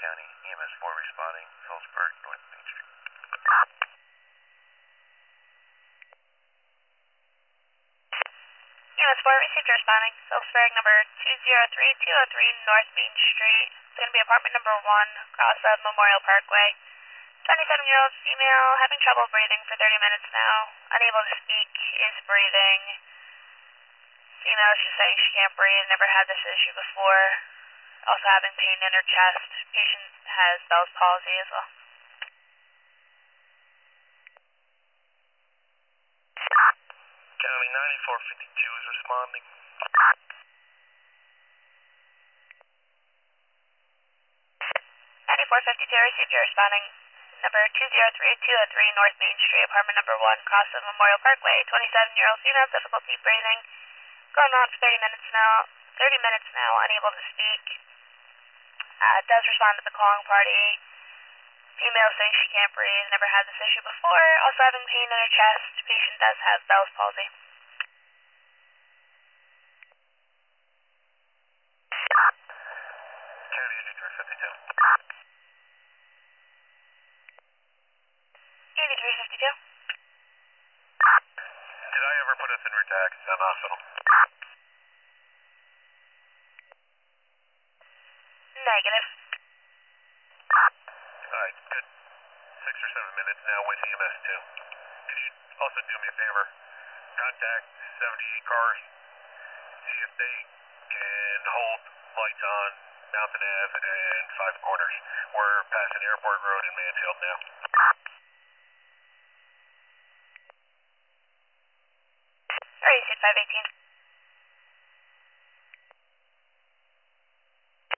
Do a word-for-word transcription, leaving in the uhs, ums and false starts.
County, E M S four responding, Phillipsburg, North Main Street. E M S four received responding, Phillipsburg number two zero three two zero three North Main Street. It's going to be apartment number one, across of Memorial Parkway. twenty-seven-year-old female, having trouble breathing for thirty minutes now. Unable to speak, is breathing. Female is just saying she can't breathe, never had this issue before. Also having pain in her chest. Patient has Bell's palsy as well. County ninety-four fifty-two is responding. ninety-four fifty-two received your responding. Number two zero three two zero three North Main Street, apartment number one, cross of Memorial Parkway. twenty-seven-year-old female, difficulty breathing. Going on for thirty minutes now. thirty minutes now, unable to speak. Uh, does respond to the calling party. Female saying she can't breathe, never had this issue before. Also having pain in her chest. Patient does have Bell's palsy. County eighty-three fifty-two. eighty-three fifty-two. Did I ever put us in Ritax Town Hospital? Negative. Alright, good. Six or seven minutes now with E M S two. Could you also do me a favor? Contact seventy-eight cars. See if they can hold lights on Mountain Ave and Five Corners. We're passing Airport Road in Mansfield now. Alright, five eighteen.